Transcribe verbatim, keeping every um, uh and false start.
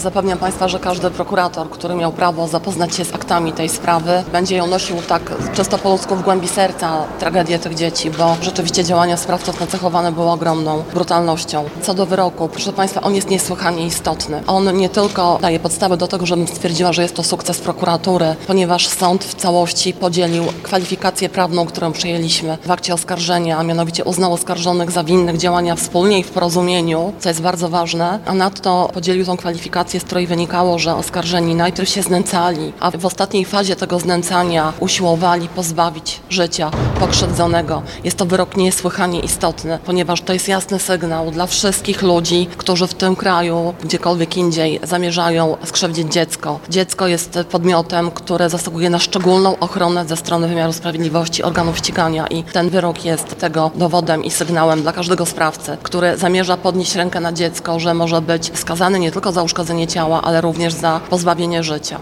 Zapewniam Państwa, że każdy prokurator, który miał prawo zapoznać się z aktami tej sprawy, będzie ją nosił tak czysto po ludzku w głębi serca tragedię tych dzieci, bo rzeczywiście działania sprawców nacechowane były ogromną brutalnością. Co do wyroku, proszę Państwa, on jest niesłychanie istotny. On nie tylko daje podstawy do tego, żebym stwierdziła, że jest to sukces prokuratury, ponieważ sąd w całości podzielił kwalifikację prawną, którą przyjęliśmy w akcie oskarżenia, a mianowicie uznał oskarżonych za winnych działania wspólnie i w porozumieniu, co jest bardzo ważne, a nadto podzielił tą kwalifikację, z której wynikało, że oskarżeni najpierw się znęcali, a w ostatniej fazie tego znęcania usiłowali pozbawić życia pokrzywdzonego. Jest to wyrok niesłychanie istotny, ponieważ to jest jasny sygnał dla wszystkich ludzi, którzy w tym kraju, gdziekolwiek indziej zamierzają skrzywdzić dziecko. Dziecko jest podmiotem, które zasługuje na szczególną ochronę ze strony wymiaru sprawiedliwości, organów ścigania i ten wyrok jest tego dowodem i sygnałem dla każdego sprawcy, który zamierza podnieść rękę na dziecko, że może być skazany nie tylko za uszkodzenie ciała, ale również za pozbawienie życia.